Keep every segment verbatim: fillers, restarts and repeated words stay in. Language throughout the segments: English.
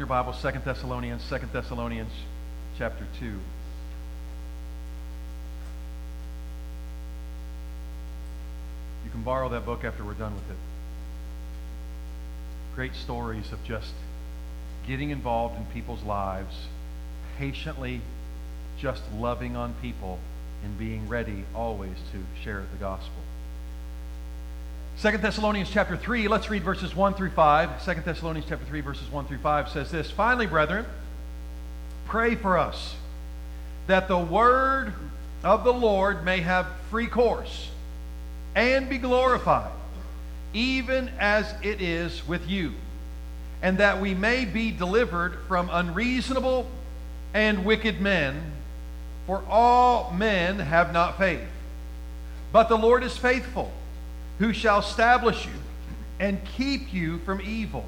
your Bible, Second Thessalonians, Second Thessalonians chapter two. You can borrow that book after we're done with it. Great stories of just getting involved in people's lives, patiently just loving on people and being ready always to share the gospel. Second Thessalonians chapter three, let's read verses one through five. Second Thessalonians chapter three, verses one through five says this, "Finally, brethren, pray for us, that the word of the Lord may have free course and be glorified, even as it is with you, and that we may be delivered from unreasonable and wicked men, for all men have not faith. But the Lord is faithful, who shall establish you and keep you from evil.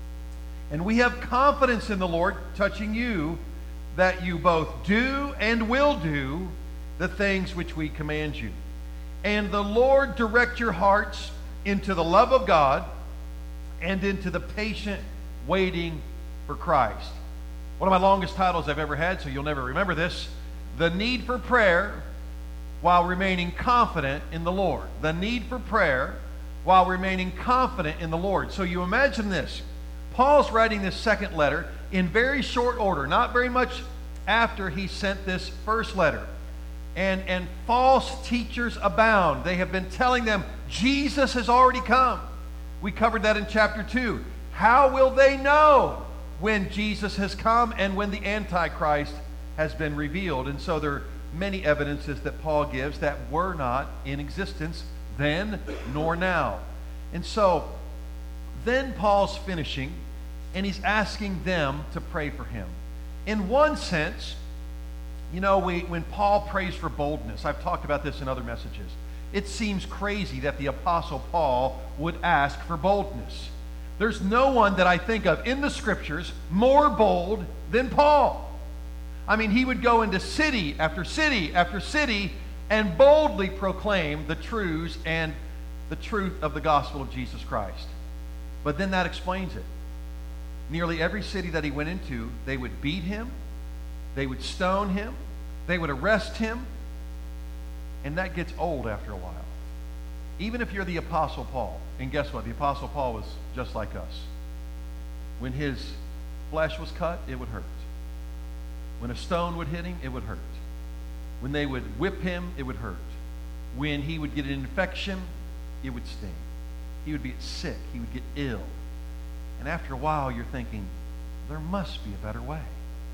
And we have confidence in the Lord touching you, that you both do and will do the things which we command you. And the Lord direct your hearts into the love of God and into the patient waiting for Christ." One of my longest titles I've ever had, so you'll never remember this. The need for prayer while remaining confident in the Lord. The need for prayer while remaining confident in the Lord. So you imagine this. Paul's writing this second letter in very short order, not very much after he sent this first letter. And, and false teachers abound. They have been telling them, Jesus has already come. We covered that in chapter two. How will they know when Jesus has come and when the Antichrist has been revealed? And so there are many evidences that Paul gives that were not in existence then nor now. And so then Paul's finishing, and he's asking them to pray for him. In one sense, you know, we, when Paul prays for boldness, I've talked about this in other messages, it seems crazy that the Apostle Paul would ask for boldness. There's no one that I think of in the Scriptures more bold than Paul. I mean, he would go into city after city after city and boldly proclaim the truths and the truth of the gospel of Jesus Christ. But then that explains it. Nearly every city that he went into, they would beat him, they would stone him, they would arrest him, and that gets old after a while. Even if you're the Apostle Paul, and guess what? The Apostle Paul was just like us. When his flesh was cut, it would hurt. When a stone would hit him, it would hurt. When they would whip him, it would hurt. When he would get an infection, it would sting. He would be sick. He would get ill. And after a while, you're thinking, there must be a better way.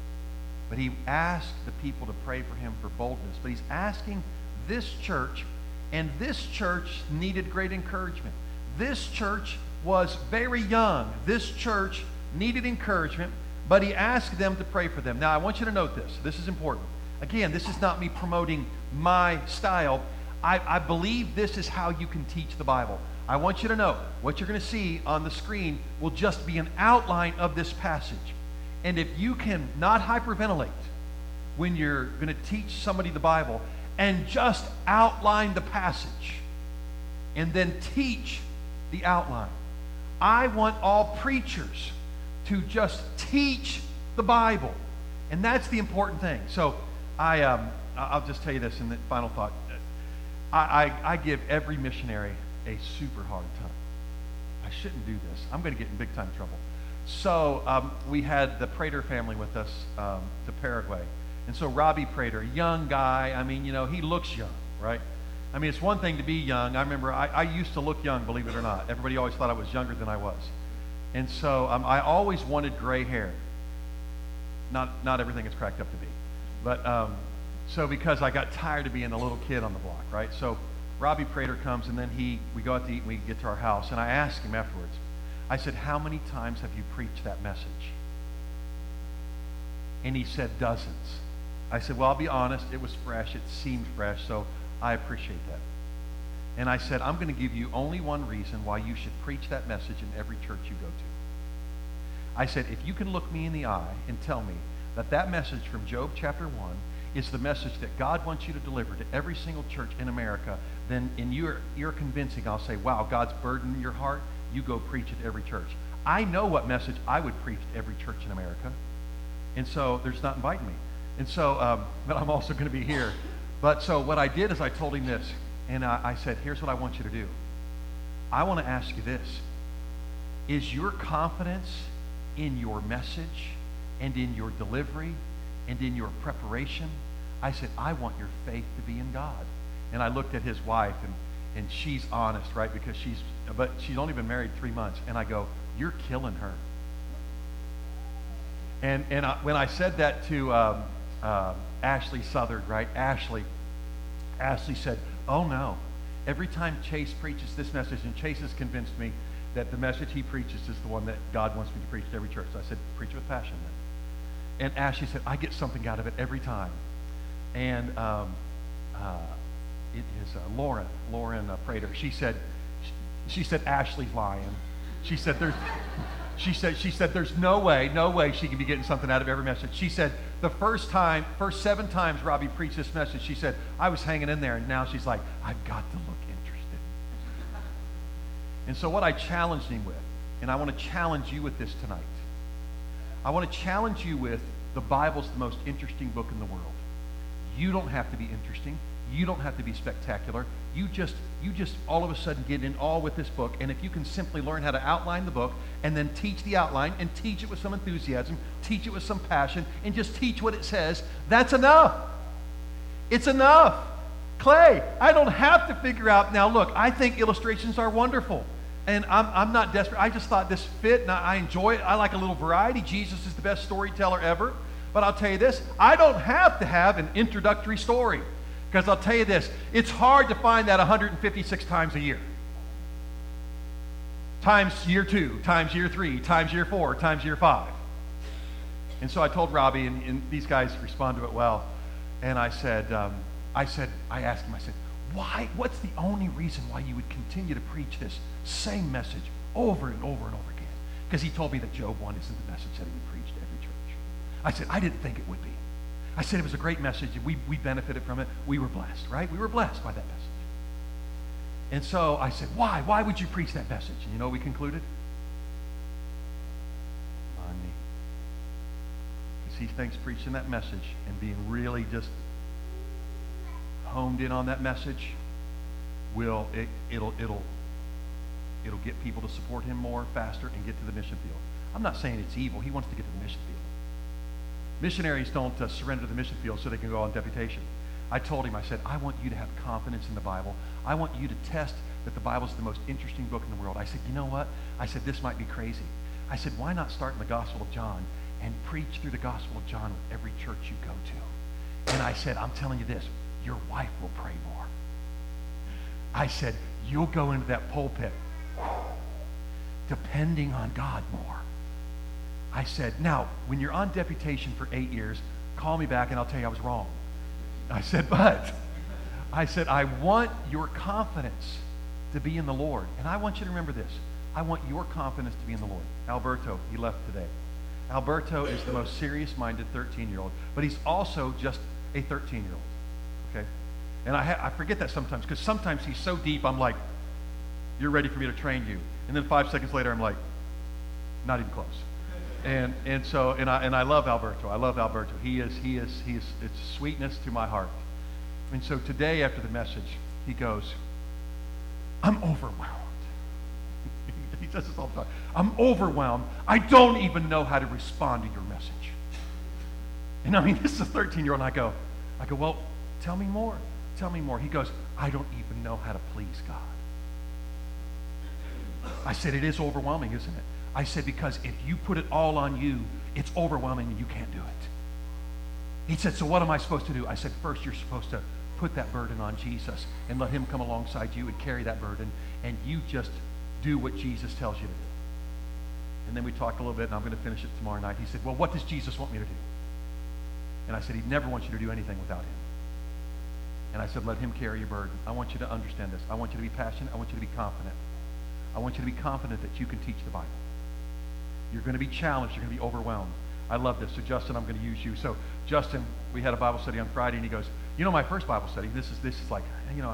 But he asked the people to pray for him for boldness. But he's asking this church, and this church needed great encouragement. This church was very young. This church needed encouragement. But he asked them to pray for them. Now, I want you to note this. This is important. Again, this is not me promoting my style. I, I believe this is how you can teach the Bible. I want you to know what you're going to see on the screen will just be an outline of this passage. And if you can not hyperventilate when you're going to teach somebody the Bible and just outline the passage and then teach the outline. I want all preachers to just teach the Bible. And that's the important thing. So I, um, I'll just tell you this in the final thought. I, I, I give every missionary a super hard time. I shouldn't do this. I'm going to get in big time trouble. So um, we had the Prater family with us um, to Paraguay. And so Robbie Prater, young guy, I mean, you know, he looks young, right? I mean, it's one thing to be young. I remember I, I used to look young, believe it or not. Everybody always thought I was younger than I was. And so um, I always wanted gray hair. Not not everything it's cracked up to be. But um, so because I got tired of being the little kid on the block, right? So Robbie Prater comes, and then he we go out to eat, and we get to our house, and I asked him afterwards, I said, how many times have you preached that message? And he said, dozens. I said, well, I'll be honest, it was fresh, it seemed fresh, so I appreciate that. And I said, I'm going to give you only one reason why you should preach that message in every church you go to. I said, if you can look me in the eye and tell me that that message from Job chapter one is the message that God wants you to deliver to every single church in America, then in your, you're convincing, I'll say, wow, God's burdened your heart, you go preach it to every church. I know what message I would preach to every church in America. And so they're just not inviting me. And so, um, but I'm also going to be here. But so what I did is I told him this. And I, I said, here's what I want you to do. I want to ask you this. Is your confidence in your message and in your delivery and in your preparation? I said, I want your faith to be in God. And I looked at his wife, and, and she's honest, right? Because she's, but she's only been married three months. And I go, you're killing her. And and I, when I said that to um, uh, Ashley Southard, right? Ashley, Ashley said, oh no. Every time Chase preaches this message, and Chase has convinced me that the message he preaches is the one that God wants me to preach to every church. So I said, preach it with passion then. And Ashley said, I get something out of it every time. And um, uh, it is uh, Lauren, Lauren uh, Prater. She said, she, she said Ashley's lying. She said there's, she said she said there's no way, no way she can be getting something out of every message. She said the first time, first seven times Robbie preached this message, she said I was hanging in there, and now she's like, I've got to look interested. And so what I challenged him with, and I want to challenge you with this tonight. I want to challenge you with the Bible's the most interesting book in the world. You don't have to be interesting. You don't have to be spectacular. You just, you just all of a sudden get in all with this book. And if you can simply learn how to outline the book and then teach the outline and teach it with some enthusiasm, teach it with some passion, and just teach what it says, that's enough. It's enough. Clay, I don't have to figure out. Now look, I think illustrations are wonderful. And I'm, I'm not desperate. I just thought this fit, and I, I enjoy it. I like a little variety. Jesus is the best storyteller ever. But I'll tell you this, I don't have to have an introductory story. Because I'll tell you this, it's hard to find that one hundred fifty-six times a year. Times year two, times year three, times year four, times year five. And so I told Robbie, and, and these guys respond to it well. And I said, um, I said, I asked him, I said, why, what's the only reason why you would continue to preach this same message over and over and over again? Because he told me that Job one isn't the message that he would preach to every church. I said, I didn't think it would be. I said it was a great message, and we, we benefited from it. We were blessed, right? We were blessed by that message. And so I said, why? Why would you preach that message? And you know what we concluded? Money. Because he thinks preaching that message and being really just honed in on that message will, it, it'll, it'll, it'll get people to support him more, faster, and get to the mission field. I'm not saying it's evil. He wants to get to the mission field. Missionaries don't uh, surrender to the mission field so they can go on deputation. I told him, I said, I want you to have confidence in the Bible. I want you to test that the Bible is the most interesting book in the world. I said, you know what? I said, this might be crazy. I said, why not start in the Gospel of John and preach through the Gospel of John with every church you go to? And I said, I'm telling you this, your wife will pray more. I said, you'll go into that pulpit depending on God more. I said, now, when you're on deputation for eight years, call me back and I'll tell you I was wrong. I said, but, I said, I want your confidence to be in the Lord. And I want you to remember this. I want your confidence to be in the Lord. Alberto, he left today. Alberto is the most serious-minded thirteen-year-old, but he's also just a thirteen-year-old, okay? And I, ha- I forget that sometimes, because sometimes he's so deep, I'm like, you're ready for me to train you. And then five seconds later, I'm like, not even close. And and so and I and I love Alberto. I love Alberto. He is he is he is it's sweetness to my heart. And so today after the message, he goes, I'm overwhelmed. He does this all the time. I'm overwhelmed. I don't even know how to respond to your message. And I mean, this is a thirteen-year-old, and I go, I go, well, tell me more. Tell me more. He goes, I don't even know how to please God. I said, it is overwhelming, isn't it? I said, because if you put it all on you, it's overwhelming and you can't do it. He said, so what am I supposed to do? I said, first you're supposed to put that burden on Jesus and let him come alongside you and carry that burden, and you just do what Jesus tells you to do. And then we talked a little bit, and I'm going to finish it tomorrow night. He said, well, what does Jesus want me to do? And I said, he never wants you to do anything without him. And I said, let him carry your burden. I want you to understand this. I want you to be passionate. I want you to be confident. I want you to be confident that you can teach the Bible. You're going to be challenged. You're going to be overwhelmed. I love this. So, Justin, I'm going to use you. So, Justin, we had a Bible study on Friday, and he goes, you know, my first Bible study, this is this is like, you know, I,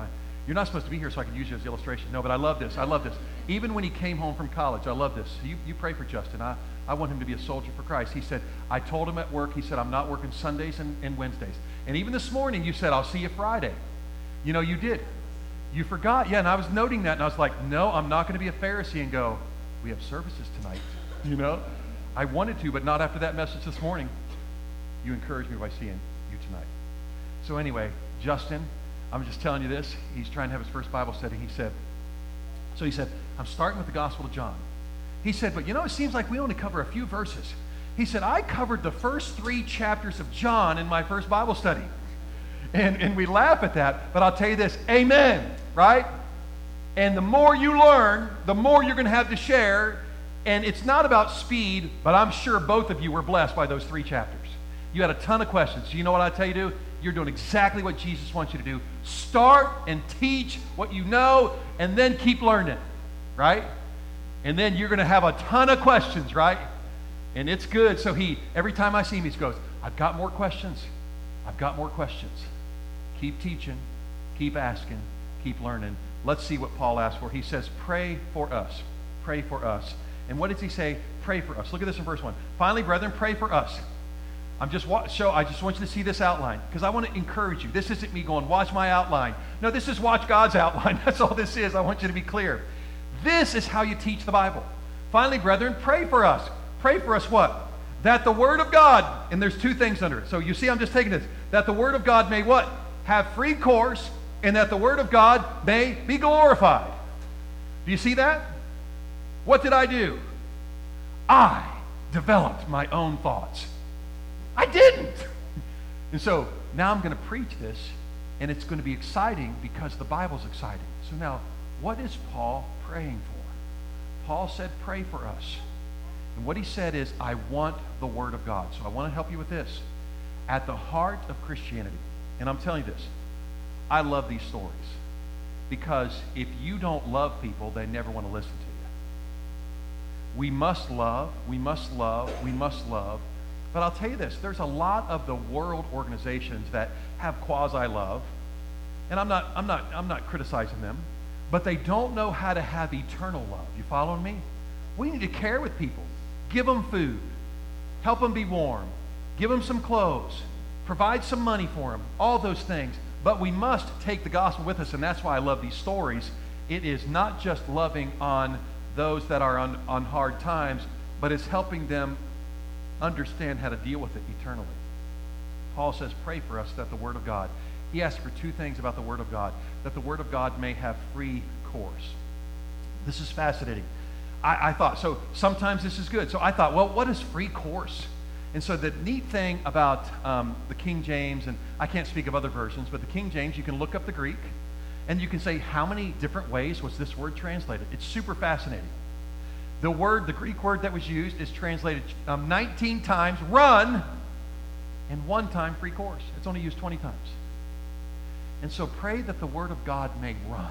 You're not supposed to be here so I can use you as the illustration. No, but I love this. I love this. Even when he came home from college, I love this. You, you pray for Justin. I, I want him to be a soldier for Christ. He said, I told him at work, he said, I'm not working Sundays and, and Wednesdays. And even this morning, you said, I'll see you Friday. You know, you did. You forgot. Yeah, and I was noting that, and I was like, no, I'm not going to be a Pharisee and go, we have services tonight. You know? I wanted to, but not after that message this morning. You encouraged me by seeing you tonight. So anyway, Justin, I'm just telling you this. He's trying to have his first Bible study. He said, so he said, I'm starting with the Gospel of John. He said, but you know, it seems like we only cover a few verses. He said, I covered the first three chapters of John in my first Bible study. And, and we laugh at that, but I'll tell you this, amen, right? And the more you learn, the more you're going to have to share. And it's not about speed, but I'm sure both of you were blessed by those three chapters. You had a ton of questions. So you know what I tell you to do? You're doing exactly what Jesus wants you to do. Start and teach what you know, and then keep learning, right? And then you're going to have a ton of questions, right? And it's good. So he, every time I see him, he goes, I've got more questions. I've got more questions. Keep teaching, keep asking, keep learning. Let's see what Paul asked for. He says, pray for us. Pray for us. And what does he say? Pray for us. Look at this in verse one. Finally, brethren, pray for us. I'm just wa- show. I just want you to see this outline because I want to encourage you. This isn't me going, watch my outline. No, this is watch God's outline. That's all this is. I want you to be clear. This is how you teach the Bible. Finally, brethren, pray for us. Pray for us what? That the Word of God, and there's two things under it. So you see, I'm just taking this. That the Word of God may what? Have free course, and that the Word of God may be glorified. Do you see that? What did I do? I developed my own thoughts. I didn't. And so now I'm going to preach this, and it's going to be exciting because the Bible's exciting. So now, what is Paul praying for? Paul said, pray for us. And what he said is, I want the Word of God. So I want to help you with this. At the heart of Christianity, and I'm telling you this, I love these stories because if you don't love people, they never want to listen to you. We must love, we must love, we must love. But I'll tell you this, there's a lot of the world organizations that have quasi-love, and I'm not, I'm not, I'm not criticizing them, but they don't know how to have eternal love. You following me? We need to care with people. Give them food. Help them be warm. Give them some clothes. Provide some money for them. All those things. But we must take the gospel with us, and that's why I love these stories. It is not just loving on those that are on, on hard times, but it's helping them understand how to deal with it eternally. Paul says, pray for us that the Word of God, he asks for two things about the Word of God, that the Word of God may have free course. This is fascinating. I, I thought, so sometimes this is good. So I thought, well, what is free course? And so the neat thing about um, the King James, and I can't speak of other versions, but the King James, you can look up the Greek, and you can say, how many different ways was this word translated? It's super fascinating. The word, the Greek word that was used is translated um, nineteen times, run, and one time free course. It's only used twenty times. And so pray that the Word of God may run,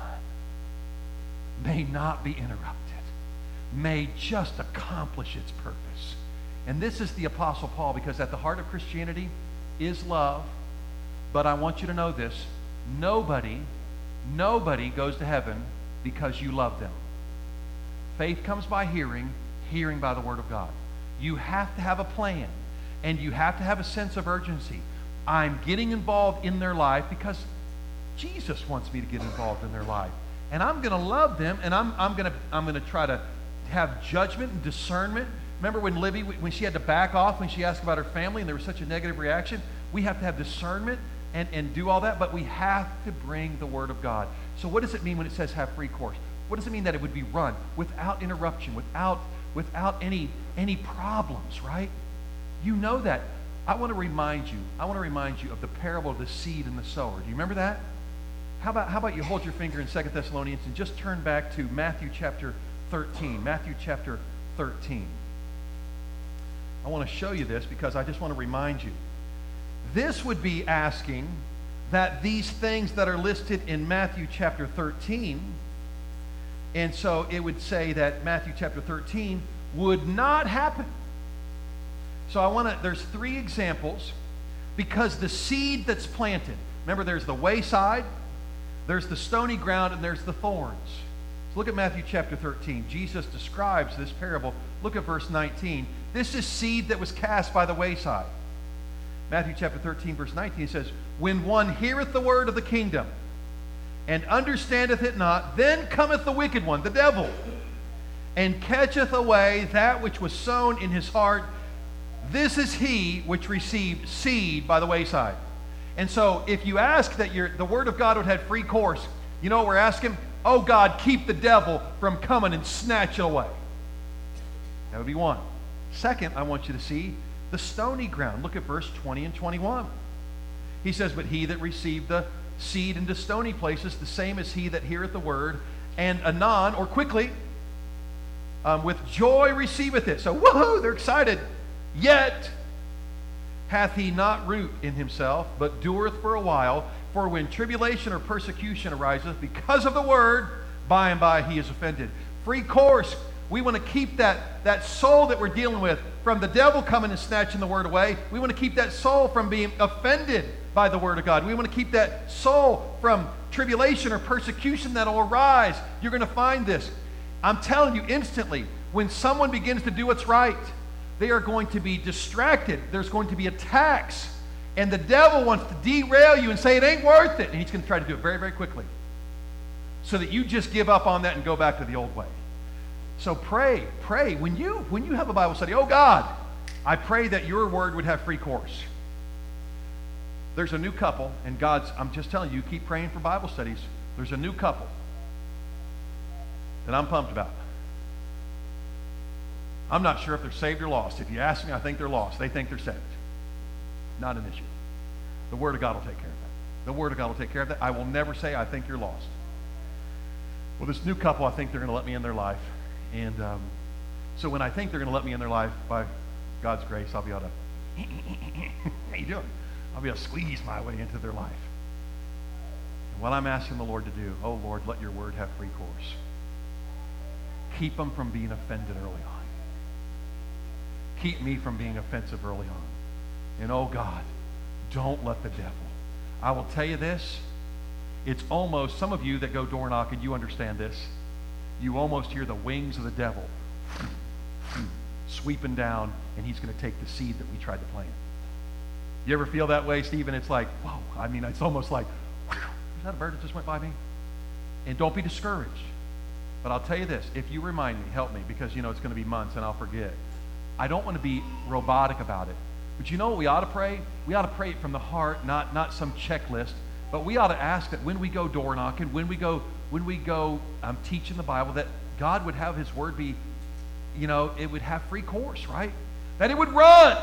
may not be interrupted, may just accomplish its purpose. And this is the Apostle Paul, because at the heart of Christianity is love. But I want you to know this. Nobody, nobody goes to heaven because you love them. Faith comes by hearing, hearing by the Word of God. You have to have a plan, and you have to have a sense of urgency. I'm getting involved in their life because Jesus wants me to get involved in their life. And I'm going to love them, and I'm, I'm going to I'm going to try to have judgment and discernment. Remember when Libby, when she had to back off when she asked about her family and there was such a negative reaction? We have to have discernment and, and do all that, but we have to bring the Word of God. So what does it mean when it says have free course? What does it mean that it would be run without interruption, without, without any, any problems, right? You know that. I want to remind you, I want to remind you of the parable of the seed and the sower. Do you remember that? How about, how about you hold your finger in Second Thessalonians and just turn back to Matthew chapter thirteen. Matthew chapter thirteen. I want to show you this because I just want to remind you. This would be asking that these things that are listed in Matthew chapter thirteen, and so it would say that Matthew chapter thirteen would not happen. So I want to, there's three examples because the seed that's planted, remember there's the wayside, There's the stony ground and there's the thorns. So look at Matthew chapter thirteen. Jesus describes this parable. Look at verse nineteen. This is seed that was cast by the wayside. Matthew chapter thirteen, verse nineteen says, when one heareth the word of the kingdom and understandeth it not, then cometh the wicked one, the devil, and catcheth away that which was sown in his heart. This is he which received seed by the wayside. And so if you ask that your, the word of God would have free course, you know what we're asking? Oh God, keep the devil from coming and snatch it away. That would be one. Second, I want you to see the stony ground. Look at verse twenty and twenty-one. He says, but he that received the seed into stony places, the same as he that heareth the word, and anon, or quickly, um, with joy receiveth it. So, woohoo, they're excited. Yet hath he not root in himself, but dureth for a while. For when tribulation or persecution ariseth because of the word, by and by he is offended. Free course. We want to keep that, that soul that we're dealing with from the devil coming and snatching the word away. We want to keep that soul from being offended by the word of God. We want to keep that soul from tribulation or persecution that will arise. You're going to find this. I'm telling you instantly, when someone begins to do what's right, they are going to be distracted. There's going to be attacks. And the devil wants to derail you and say it ain't worth it. And he's going to try to do it very, very quickly, so that you just give up on that and go back to the old way. So pray, pray. When you, when you have a Bible study, oh God, I pray that your word would have free course. There's a new couple, and God's, I'm just telling you, keep praying for Bible studies. There's a new couple that I'm pumped about. I'm not sure if they're saved or lost. If you ask me, I think they're lost. They think they're saved. Not an issue. The Word of God will take care of that. The Word of God will take care of that. I will never say, I think you're lost. Well, this new couple, I think they're going to let me in their life. And um, so when I think they're going to let me in their life, by God's grace, I'll be able to, how you doing? I'll be able to squeeze my way into their life. And what I'm asking the Lord to do, oh Lord, let your word have free course. Keep them from being offended early on. Keep me from being offensive early on. And oh God, don't let the devil. I will tell you this, it's almost, some of you that go door knocking, you understand this. You almost hear the wings of the devil sweeping down, and he's going to take the seed that we tried to plant. You ever feel that way, Stephen? It's like, whoa, I mean, it's almost like, whew, is that a bird that just went by me? And don't be discouraged. But I'll tell you this, if you remind me, help me, because you know it's going to be months and I'll forget. I don't want to be robotic about it. But you know what we ought to pray? We ought to pray it from the heart, not, not some checklist. But we ought to ask that when we go door knocking, when we go, when we go um, teaching the Bible, that God would have his word be, you know, it would have free course, right? That it would run.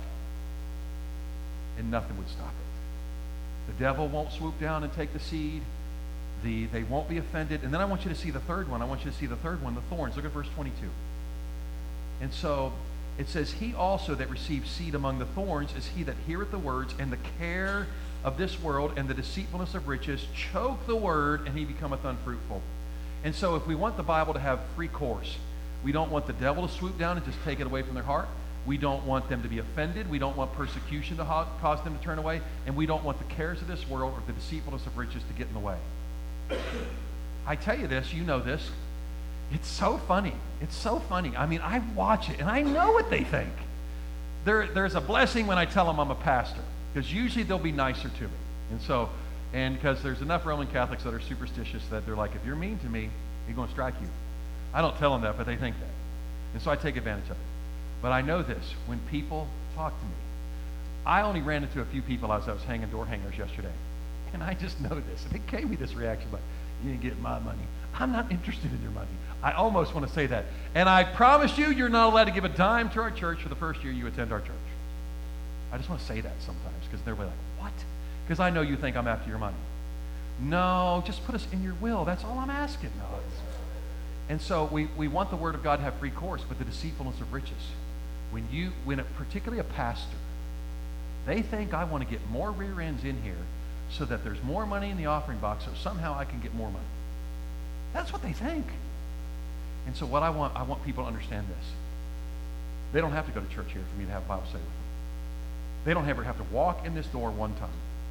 And nothing would stop it. The devil won't swoop down and take the seed. The, they won't be offended. And then I want you to see the third one. I want you to see the third one, the thorns. Look at verse twenty-two. And so it says, he also that receives seed among the thorns is he that heareth the words, and the care of this world and the deceitfulness of riches choke the word, and he becometh unfruitful. And so if we want the Bible to have free course, we don't want the devil to swoop down and just take it away from their heart. We don't want them to be offended. We don't want persecution to ha- cause them to turn away. And we don't want the cares of this world or the deceitfulness of riches to get in the way. I tell you this, you know this. It's so funny. It's so funny. I mean, I watch it, and I know what they think. There, there's a blessing when I tell them I'm a pastor, because usually they'll be nicer to me. And so, and because there's enough Roman Catholics that are superstitious that they're like, if you're mean to me, he's going to strike you. I don't tell them that, but they think that. And so I take advantage of it. But I know this, when people talk to me, I only ran into a few people as I was hanging door hangers yesterday. And I just know this. And it gave me this reaction, like, you didn't get my money. I'm not interested in your money. I almost want to say that. And I promise you, you're not allowed to give a dime to our church for the first year you attend our church. I just want to say that sometimes, because they're like, what? Because I know you think I'm after your money. No, just put us in your will. That's all I'm asking. No, it's, and so we, we want the word of God to have free course, but the deceitfulness of riches. When you, when a, particularly a pastor, they think I want to get more rear ends in here so that there's more money in the offering box, so somehow I can get more money. That's what they think. And so what I want, I want people to understand this. They don't have to go to church here for me to have a Bible study with them. They don't ever have to walk in this door one time.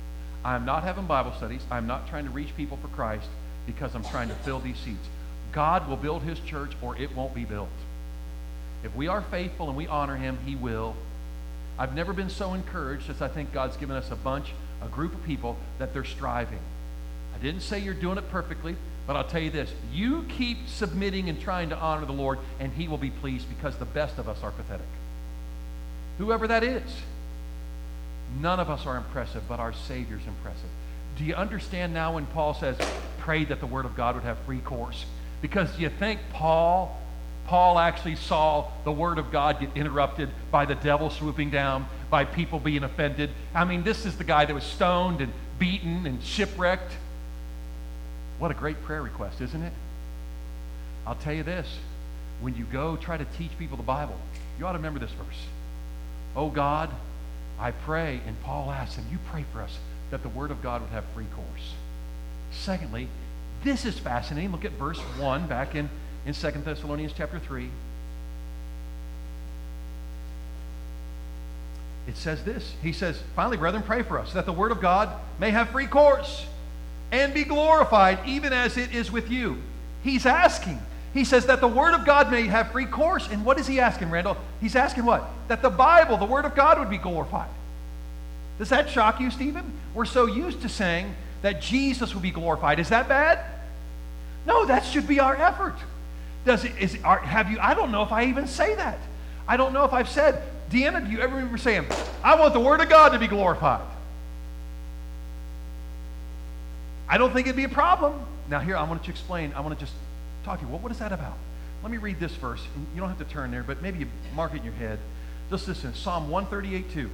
I'm not having Bible studies. I'm not trying to reach people for Christ because I'm trying to fill these seats. God will build his church or it won't be built. If we are faithful and we honor him, he will. I've never been so encouraged as I think God's given us a bunch, a group of people that they're striving. I didn't say you're doing it perfectly, but I'll tell you this. You keep submitting and trying to honor the Lord, and he will be pleased because the best of us are pathetic. Whoever that is. None of us are impressive, but our Savior's impressive. Do you understand now when Paul says, pray that the Word of God would have free course? Because you think Paul, Paul actually saw the Word of God get interrupted by the devil swooping down, by people being offended. I mean, this is the guy that was stoned and beaten and shipwrecked. What a great prayer request, isn't it? I'll tell you this. When you go try to teach people the Bible, you ought to remember this verse. Oh God, I pray, and Paul asks him, you pray for us that the Word of God would have free course. Secondly, this is fascinating. Look at verse one back in, in Second Thessalonians chapter three. It says this. He says, finally, brethren, pray for us that the Word of God may have free course and be glorified even as it is with you. He's asking. He says that the Word of God may have free course. And what is he asking, Randall? He's asking what? That the Bible, the Word of God, would be glorified. Does that shock you, Stephen? We're so used to saying that Jesus will be glorified. Is that bad? No, that should be our effort. Does it, is our, have you, I don't know if I even say that. I don't know if I've said, Deanna, do you ever remember saying, I want the Word of God to be glorified? I don't think it'd be a problem. Now here, I want to explain. I want to just talk to you. Well, what is that about? Let me read this verse. You don't have to turn there, but maybe you mark it in your head. Just listen. Psalm one thirty-eight two.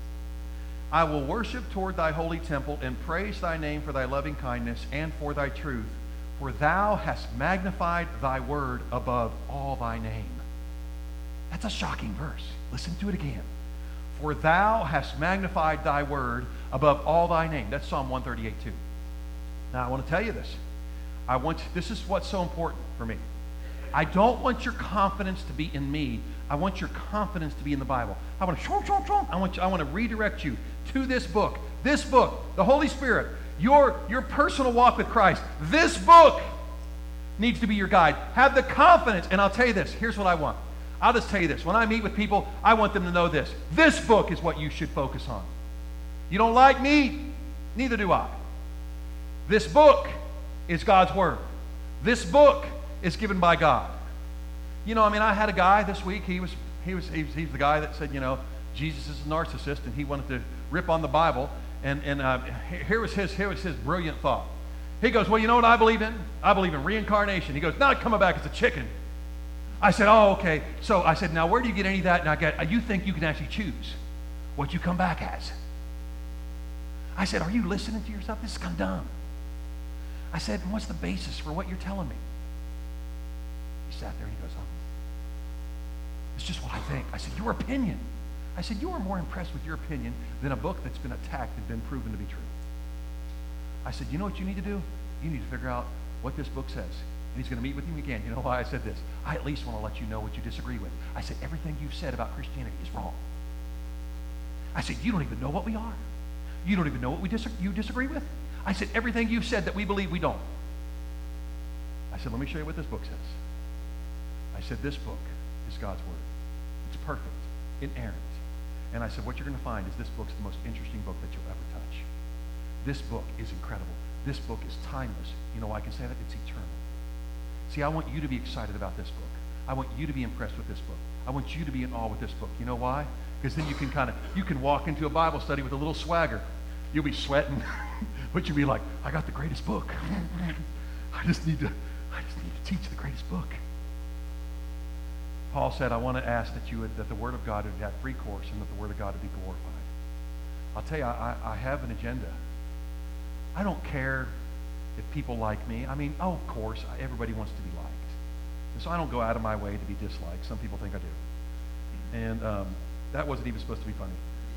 I will worship toward thy holy temple and praise thy name for thy loving kindness and for thy truth. For thou hast magnified thy word above all thy name. That's a shocking verse. Listen to it again. For thou hast magnified thy word above all thy name. That's Psalm one thirty-eight two. Now, I want to tell you this. I want this is what's so important for me. I don't want your confidence to be in me. I want your confidence to be in the Bible. I want to I want you, I want to redirect you to this book. This book, the Holy Spirit, your, your personal walk with Christ. This book needs to be your guide. Have the confidence, and I'll tell you this. Here's what I want. I'll just tell you this. When I meet with people, I want them to know this. This book is what you should focus on. You don't like me? Neither do I. This book is God's Word. This book is given by God. You know, I mean, I had a guy this week. He was, he was, he was, he's the guy that said, you know, Jesus is a narcissist, and he wanted to rip on the Bible. And and uh, here was his, here was his brilliant thought. He goes, well, you know what I believe in? I believe in reincarnation. He goes, not coming back as a chicken. I said, oh, okay. So I said, now where do you get any of that? And I got, you think you can actually choose what you come back as? I said, are you listening to yourself? This is kind of dumb. I said, and what's the basis for what you're telling me? He sat there and he goes, oh, it's just what I think. I said, your opinion. I said, you are more impressed with your opinion than a book that's been attacked and been proven to be true. I said, you know what you need to do? You need to figure out what this book says. And he's going to meet with you again. You know why I said this? I at least want to let you know what you disagree with. I said, everything you've said about Christianity is wrong. I said, you don't even know what we are. You don't even know what we dis- you disagree with. I said, everything you've said that we believe, we don't. I said, let me show you what this book says. I said, this book is God's Word. It's perfect, inerrant. And I said, what you're going to find is this book's the most interesting book that you'll ever touch. This book is incredible. This book is timeless. You know why I can say that? It's eternal. See, I want you to be excited about this book. I want you to be impressed with this book. I want you to be in awe with this book. You know why? Because then you can kind of, you can walk into a Bible study with a little swagger. You'll be sweating, but you'll be like, I got the greatest book. I just need to, I just need to teach the greatest book. Paul said, I want to ask that you would, that the Word of God would have free course and that the Word of God would be glorified. I'll tell you, I, I have an agenda. I don't care if people like me. I mean, oh, of course, everybody wants to be liked. And so I don't go out of my way to be disliked. Some people think I do. And um, that wasn't even supposed to be funny.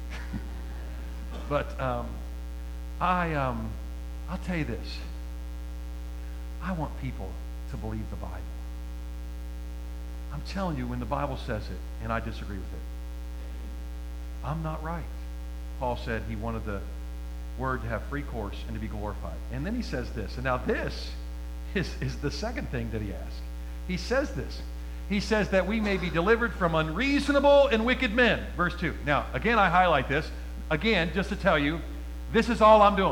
But um, I, um, I'll tell you this. I want people to believe the Bible. I'm telling you, when the Bible says it, and I disagree with it, I'm not right. Paul said he wanted the word to have free course and to be glorified. And then he says this, and now this is, is the second thing that he asks. He says this. He says that we may be delivered from unreasonable and wicked men. Verse two. Now, again, I highlight this. Again, just to tell you, this is all I'm doing.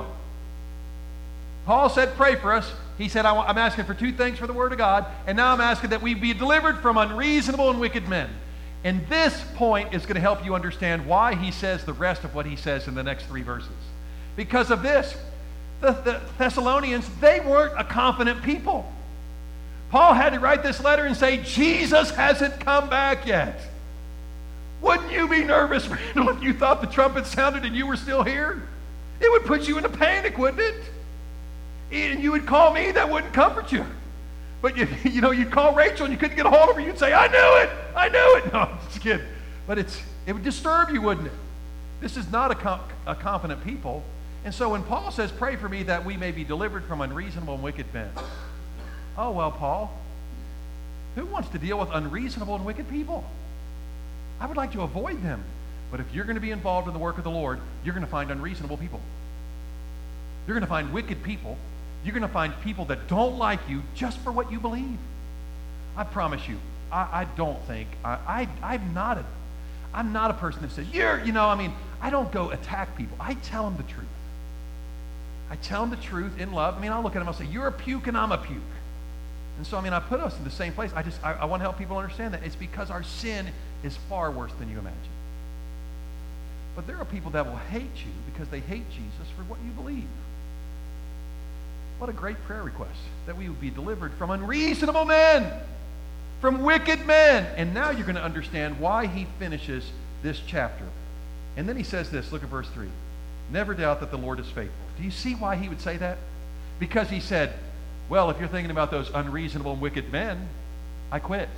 Paul said, pray for us. He said, I'm asking for two things for the Word of God, and now I'm asking that we be delivered from unreasonable and wicked men. And this point is going to help you understand why he says the rest of what he says in the next three verses. Because of this, the, the Thessalonians, they weren't a confident people. Paul had to write this letter and say, Jesus hasn't come back yet. Wouldn't you be nervous, Randall, if you thought the trumpet sounded and you were still here? It would put you into panic, wouldn't it? And you would call me, that wouldn't comfort you. But you, you know, you'd call Rachel and you couldn't get a hold of her, you'd say, I knew it, I knew it. No, I'm just kidding. But it's, it would disturb you, wouldn't it? This is not a, com- a confident people. And so when Paul says, pray for me that we may be delivered from unreasonable and wicked men. Oh, well, Paul, who wants to deal with unreasonable and wicked people? I would like to avoid them. But if you're going to be involved in the work of the Lord, you're going to find unreasonable people. You're going to find wicked people. You're going to find people that don't like you just for what you believe. I promise you, I, I don't think, I, I, I'm not a, I'm not a person that says, you're, you know, I mean, I don't go attack people. I tell them the truth. I tell them the truth in love. I mean, I'll look at them, I'll say, you're a puke and I'm a puke. And so, I mean, I put us in the same place. I just, I, I want to help people understand that. It's because our sin is far worse than you imagine. But there are people that will hate you because they hate Jesus for what you believe. What a great prayer request, that we would be delivered from unreasonable men, from wicked men. And now you're going to understand why he finishes this chapter. And then he says this, look at verse three. Never doubt that the Lord is faithful. Do you see why he would say that? Because he said, well, if you're thinking about those unreasonable and wicked men, I quit.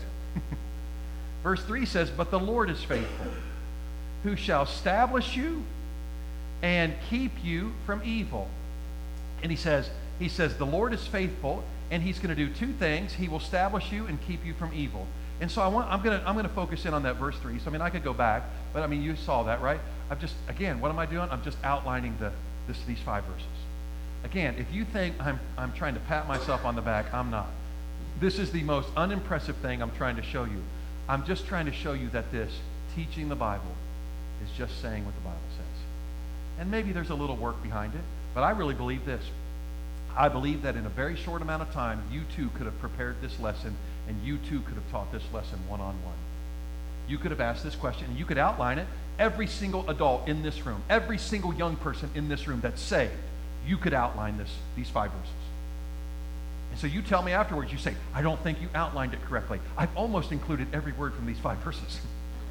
Verse three says, but the Lord is faithful, who shall establish you and keep you from evil. And he says, he says, the Lord is faithful, and he's going to do two things. He will establish you and keep you from evil. And so I want, I'm going to, I'm going to focus in on that verse three. So, I mean, I could go back, but, I mean, you saw that, right? I've just, again, what am I doing? I'm just outlining the, this, these five verses. Again, if you think I'm, I'm trying to pat myself on the back, I'm not. This is the most unimpressive thing I'm trying to show you. I'm just trying to show you that this, teaching the Bible, is just saying what the Bible says. And maybe there's a little work behind it, but I really believe this. I believe that in a very short amount of time, you too could have prepared this lesson, and you too could have taught this lesson one-on-one. You could have asked this question, and you could outline it. Every single adult in this room, every single young person in this room that's saved, you could outline this, these five verses. And so you tell me afterwards, you say, I don't think you outlined it correctly. I've almost included every word from these five verses.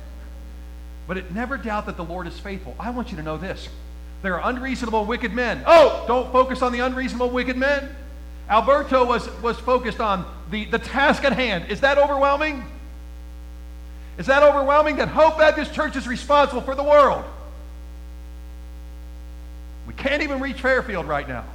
But it never doubt that the Lord is faithful. I want you to know this. There are unreasonable, wicked men. Oh, don't focus on the unreasonable, wicked men. Alberto was, was focused on the, the task at hand. Is that overwhelming? Is that overwhelming that Hope Baptist Church is responsible for the world? We can't even reach Fairfield right now.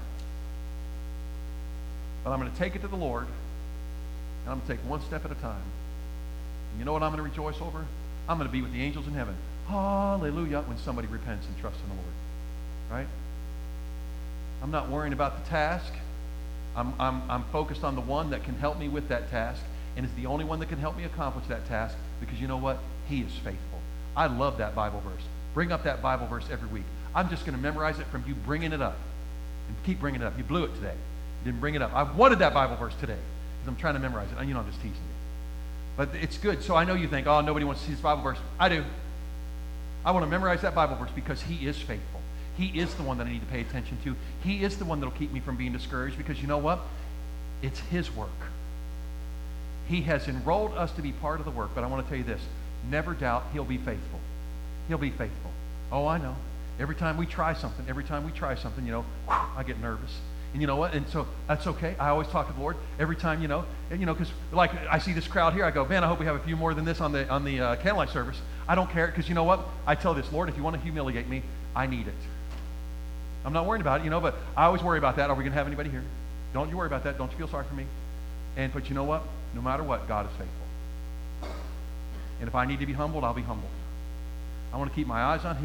But I'm going to take it to the Lord, and I'm going to take one step at a time. And you know what I'm going to rejoice over? I'm going to be with the angels in heaven. Hallelujah, when somebody repents and trusts in the Lord. Right? I'm not worrying about the task. I'm, I'm, I'm focused on the one that can help me with that task, and is the only one that can help me accomplish that task, because you know what? He is faithful. I love that Bible verse. Bring up that Bible verse every week. I'm just going to memorize it from you bringing it up. And keep bringing it up. You blew it today. You didn't bring it up. I wanted that Bible verse today, because I'm trying to memorize it. And you know I'm just teasing you. But it's good. So I know you think, oh, nobody wants to see this Bible verse. I do. I want to memorize that Bible verse because he is faithful. He is the one that I need to pay attention to. He is the one that will keep me from being discouraged, because you know what? It's his work. He has enrolled us to be part of the work, but I want to tell you this. Never doubt he'll be faithful. He'll be faithful. Oh, I know. Every time we try something, every time we try something, you know, I get nervous. And you know what? And so that's okay. I always talk to the Lord every time, you know, and you know, because like I see this crowd here, I go, man, I hope we have a few more than this on the on the uh, candlelight service. I don't care, because you know what? I tell this, Lord, if you want to humiliate me, I need it. I'm not worried about it, you know, but I always worry about that. Are we going to have anybody here? Don't you worry about that. Don't you feel sorry for me? And but you know what? No matter what, God is faithful. And if I need to be humbled, I'll be humbled. I want to keep my eyes on him.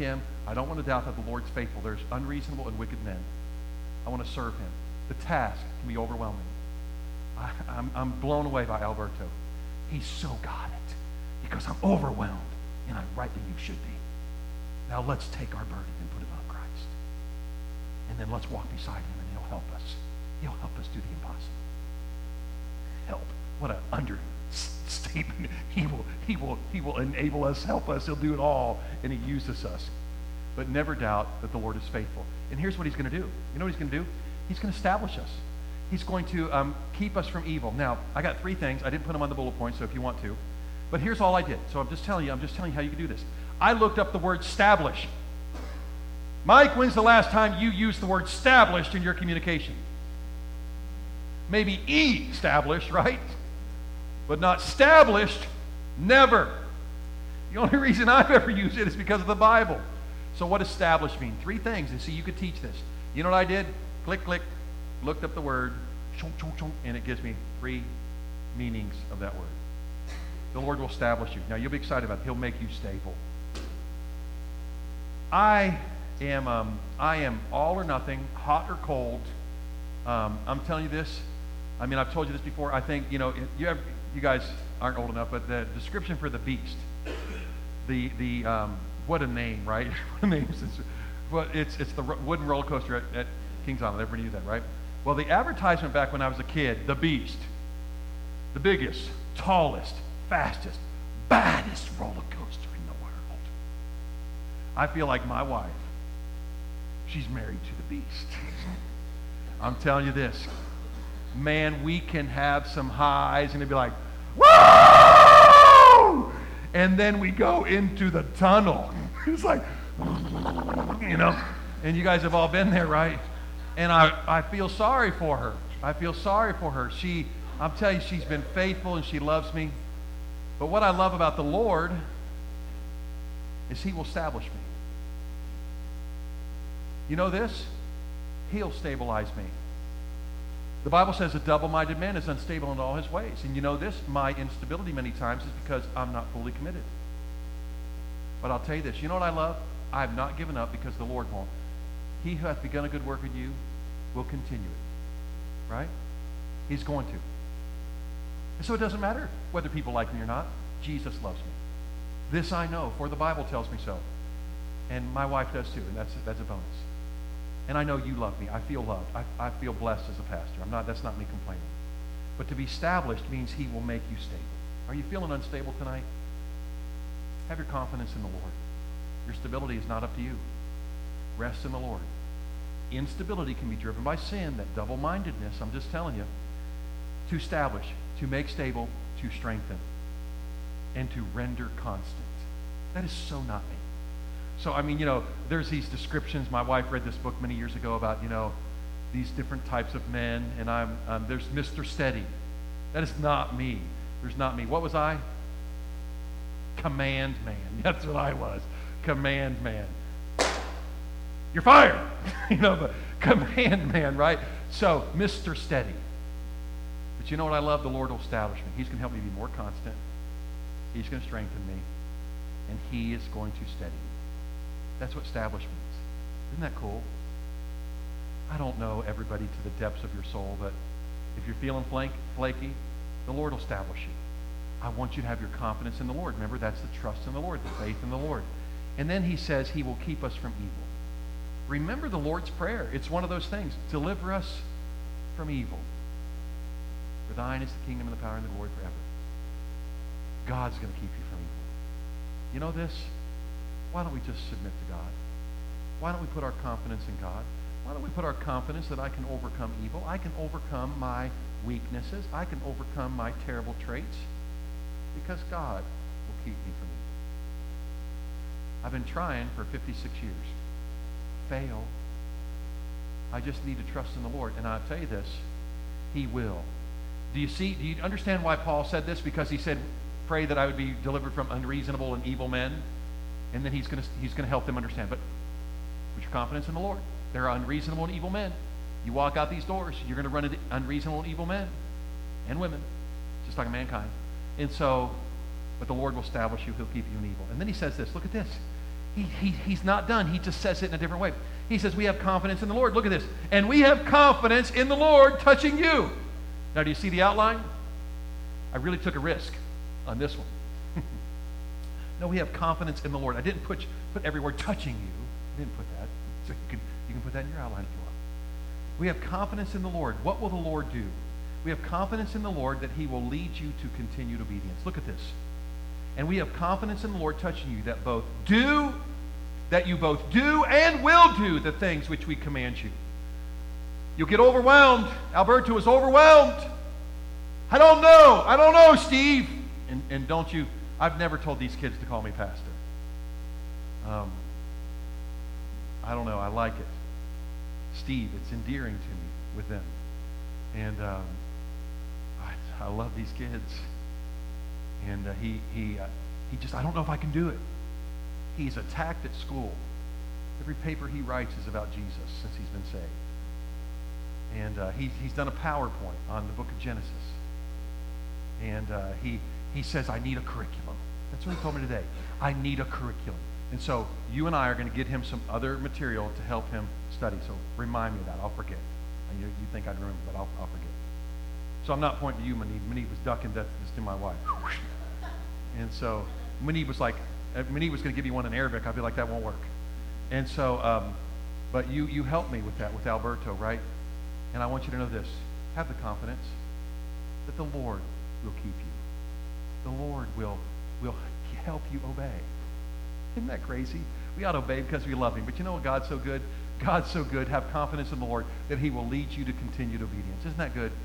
I don't want to doubt that the Lord's faithful. There's unreasonable and wicked men. I want to serve him. The task can be overwhelming. I, I'm, I'm blown away by Alberto. He's so got it because I'm overwhelmed, and I'm right that you should be. Now let's take our burden and put it on Christ. And then let's walk beside him, and he'll help us. He'll help us do the impossible. Help. What an understatement. He will, he will, he will enable us, help us. He'll do it all, and he uses us. But never doubt that the Lord is faithful. And here's what he's going to do. You know what he's going to do? He's going to establish us. He's going to um, keep us from evil. Now, I got three things. I didn't put them on the bullet points, so if you want to. But here's all I did. So I'm just telling you, I'm just telling you how you can do this. I looked up the word establish. Mike, when's the last time you used the word established in your communication? Maybe established, right? But not established, never. The only reason I've ever used it is because of the Bible. So what established mean? Three things, and see, you could teach this. You know what I did? Click, click, looked up the word, chunk, chunk, chunk, and it gives me three meanings of that word. The Lord will establish you. Now, you'll be excited about it. He'll make you stable. I am, um, I am all or nothing, hot or cold. Um, I'm telling you this. I mean, I've told you this before. I think, you know, you, have, you guys aren't old enough, but the description for the beast, the, the um, what a name, right? What a name is this? Well, it's, it's the wooden roller coaster at, at Kings Island. Everybody knew that, right? Well, the advertisement back when I was a kid, the beast, the biggest, tallest, fastest, baddest roller coaster in the world. I feel like my wife, she's married to the beast. I'm telling you this. Man, we can have some highs and it'd be like, woo! And then we go into the tunnel. It's like, you know, and you guys have all been there, right? And I, I feel sorry for her. I feel sorry for her. She, I'm telling you, she's been faithful and she loves me. But what I love about the Lord is he will establish me. You know this? He'll stabilize me. The Bible says a double-minded man is unstable in all his ways. And you know this? My instability many times is because I'm not fully committed. But I'll tell you this. You know what I love? I have not given up because the Lord won't. He who hath begun a good work in you will continue it. Right? He's going to. And so it doesn't matter whether people like me or not. Jesus loves me. This I know, for the Bible tells me so. And my wife does too, and that's, that's a bonus. And I know you love me. I feel loved. I, I feel blessed as a pastor. I'm not, that's not me complaining. But to be established means he will make you stable. Are you feeling unstable tonight? Have your confidence in the Lord. Your stability is not up to you. Rest in the Lord. Instability can be driven by sin, that double-mindedness, I'm just telling you. To establish, to make stable, to strengthen, and to render constant. That is so not me. So, I mean, you know, there's these descriptions. My wife read this book many years ago about, you know, these different types of men, and I'm, um, there's Mister Steady. That is not me. There's not me. What was I? Command man. That's what I was. Command man. You're fired. You know, but command man, right? So, Mister Steady. But you know what I love? The Lord will establish me. He's going to help me be more constant. He's going to strengthen me. And he is going to steady me. That's what establishment is. Isn't that cool? I don't know everybody to the depths of your soul, but if you're feeling flank, flaky, the Lord will establish you. I want you to have your confidence in the Lord. Remember, that's the trust in the Lord, the faith in the Lord. And then he says he will keep us from evil. Remember the Lord's Prayer. It's one of those things. Deliver us from evil. For thine is the kingdom and the power and the glory forever. God's going to keep you from evil. You know this? Why don't we just submit to God? Why don't we put our confidence in God? Why don't we put our confidence that I can overcome evil? I can overcome my weaknesses. I can overcome my terrible traits because God will keep me from evil. I've been trying for fifty-six years. Fail. I just need to trust in the Lord. And I'll tell you this, he will. Do you see, do you understand why Paul said this? Because he said, pray that I would be delivered from unreasonable and evil men. And then he's going to he's going to help them understand. But put your confidence in the Lord. There are unreasonable and evil men. You walk out these doors, you're going to run into unreasonable and evil men and women, just like mankind. And so, but the Lord will establish you. He'll keep you in evil. And then he says this. Look at this. he, he, he's not done. He just says it in a different way. He says, we have confidence in the Lord. Look at this. And we have confidence in the Lord touching you. Now, do you see the outline? I really took a risk on this one. No, we have confidence in the Lord. I didn't put, put every word touching you. I didn't put that. So you can, you can put that in your outline if you want. We have confidence in the Lord. What will the Lord do? We have confidence in the Lord that he will lead you to continued obedience. Look at this. And we have confidence in the Lord touching you that both do, that you both do and will do the things which we command you. You'll get overwhelmed. Alberto is overwhelmed. I don't know. I don't know, Steve. And, and don't you, I've never told these kids to call me pastor. Um, I don't know. I like it. Steve, it's endearing to me with them. And um, I, I love these kids. And uh, he, he, uh, he just, I don't know if I can do it. He's attacked at school. Every paper he writes is about Jesus since he's been saved. And uh, he, he's done a PowerPoint on the book of Genesis. And uh, he, he says, I need a curriculum. That's what he told me today. I need a curriculum. And so you and I are going to get him some other material to help him study. So remind me of that. I'll forget. You, you think I'd remember, but I'll, I'll forget. So I'm not pointing to you, Manib. Manib was ducking this to my wife. And so Manib was like, Manib was going to give you one in Arabic. I'd be like, that won't work. And so, um, but you, you helped me with that, with Alberto, right? And I want you to know this. Have the confidence that the Lord will keep you. The Lord will, will help you obey. Isn't that crazy? We ought to obey because we love him. But you know what? God's so good. God's so good. Have confidence in the Lord that he will lead you to continued obedience. Isn't that good?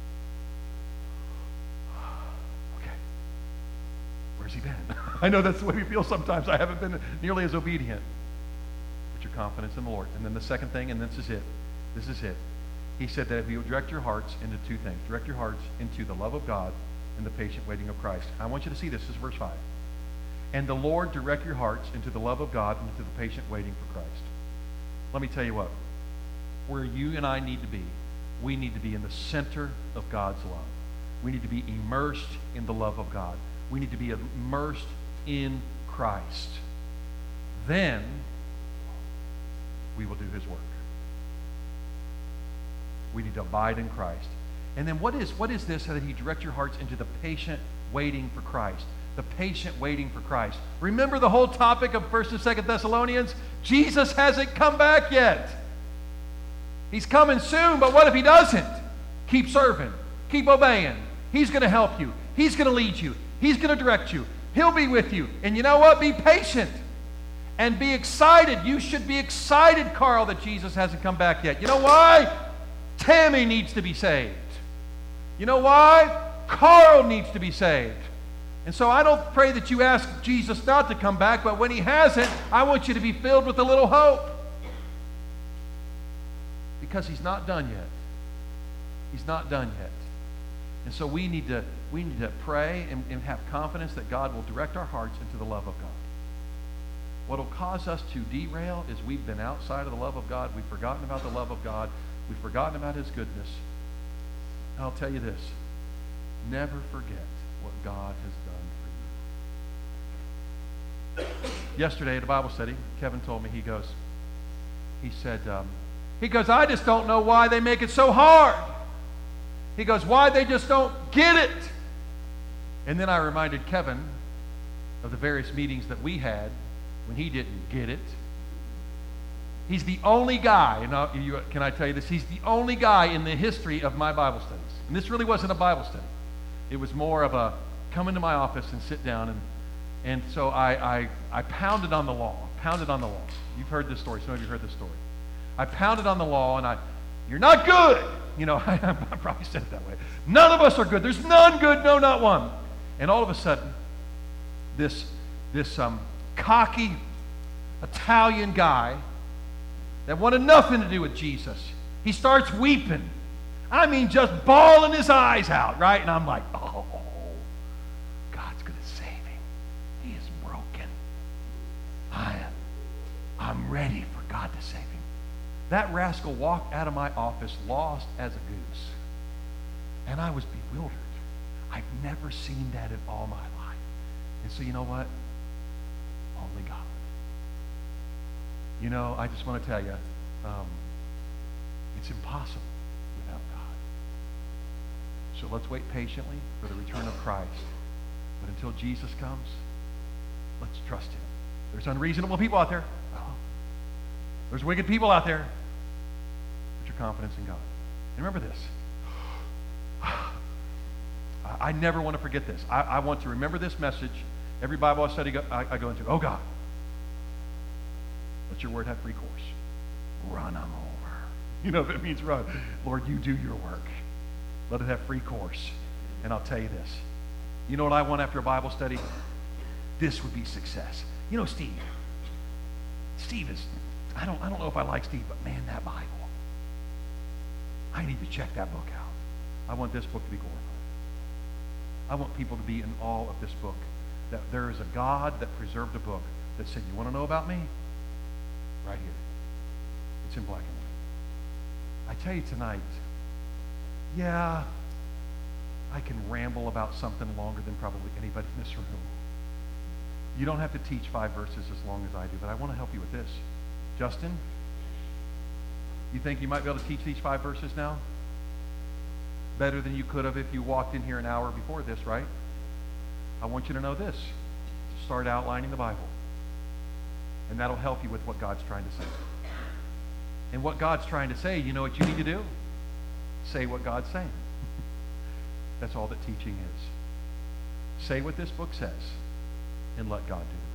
Okay. Where's he been? I know that's the way we feel sometimes. I haven't been nearly as obedient. Put your confidence in the Lord. And then the second thing, and this is it. This is it. He said that if you direct your hearts into two things. Direct your hearts into the love of God and the patient waiting of Christ. I want you to see this. This is verse five. And the Lord direct your hearts into the love of God and into the patient waiting for Christ. Let me tell you what. Where you and I need to be, we need to be in the center of God's love. We need to be immersed in the love of God. We need to be immersed in Christ. Then we will do his work. We need to abide in Christ. And then what is, what is this that he direct your hearts into the patient waiting for Christ? The patient waiting for Christ. Remember the whole topic of First and Second Thessalonians? Jesus hasn't come back yet. He's coming soon, but what if he doesn't? Keep serving. Keep obeying. He's going to help you. He's going to lead you. He's going to direct you. He'll be with you. And you know what? Be patient. And be excited. You should be excited, Carl, that Jesus hasn't come back yet. You know why? Tammy needs to be saved. You know why? Carl needs to be saved. And so I don't pray that you ask Jesus not to come back, but when he hasn't, I want you to be filled with a little hope. Because he's not done yet. He's not done yet. And so we need to, we need to pray and, and have confidence that God will direct our hearts into the love of God. What will cause us to derail is we've been outside of the love of God. We've forgotten about the love of God. We've forgotten about his goodness. And I'll tell you this. Never forget what God has done for you. Yesterday at a Bible study, Kevin told me, he goes, he said, um, he goes, I just don't know why they make it so hard. He goes, why they just don't get it. And then I reminded Kevin of the various meetings that we had when he didn't get it. He's the only guy, and I'll, you, can I tell you this? He's the only guy in the history of my Bible studies. And this really wasn't a Bible study. It was more of a come into my office and sit down. And, and so I, I, I pounded on the law, pounded on the law. You've heard this story. Some of you heard this story. I pounded on the law, and I, you're not good. You know, I, I probably said it that way. None of us are good. There's none good, no, not one. And all of a sudden, this, this um, cocky Italian guy that wanted nothing to do with Jesus, he starts weeping. I mean, just bawling his eyes out, right? And I'm like, oh, God's going to save him. He is broken. I am, I'm ready for God to save him. That rascal walked out of my office lost as a goose. And I was bewildered. I've never seen that in all my life. And so you know what? Only God. You know, I just want to tell you, um, it's impossible without God. So let's wait patiently for the return of Christ. But until Jesus comes, let's trust him. There's unreasonable people out there. Oh. There's wicked people out there. Put your confidence in God. And remember this. I never want to forget this. I, I want to remember this message. Every Bible I study, go, I, I go into, oh God, let your word have free course. Run them over. You know, if it means run. Lord, you do your work. Let it have free course. And I'll tell you this. You know what I want after a Bible study? This would be success. You know, Steve. Steve is, I don't, I don't know if I like Steve, but man, that Bible. I need to check that book out. I want this book to be glorified. I want people to be in awe of this book. That there is a God that preserved a book that said, you want to know about me? Right here. It's in black and white. I tell you tonight, yeah, I can ramble about something longer than probably anybody in this room. You don't have to teach five verses as long as I do, but I want to help you with this. Justin, you think you might be able to teach these five verses now? Better than you could have if you walked in here an hour before this, right? I want you to know this. Start outlining the Bible. And that'll help you with what God's trying to say. And what God's trying to say, you know what you need to do? Say what God's saying. That's all that teaching is. Say what this book says and let God do it.